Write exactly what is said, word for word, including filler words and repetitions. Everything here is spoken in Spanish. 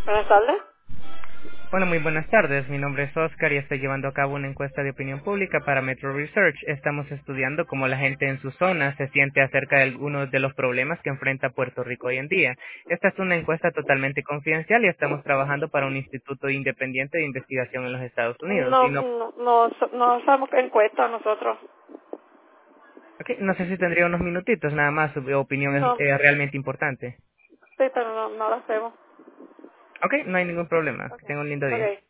Buenas tardes. Hola, muy buenas tardes. Mi nombre es Oscar y estoy llevando a cabo una encuesta de opinión pública para Metro Research. Estamos estudiando cómo la gente en su zona se siente acerca de algunos de los problemas que enfrenta Puerto Rico hoy en día. Esta es una encuesta totalmente confidencial y estamos trabajando para un instituto independiente de investigación en los Estados Unidos. No, Y no, no, no, so- no sabemos qué encuesta nosotros. ok, no sé si tendría unos minutitos nada más. Su opinión es No, eh, realmente importante. sí, pero no, no lo hacemos. Ok, no hay ningún problema. Que Okay. tenga un lindo día. Okay.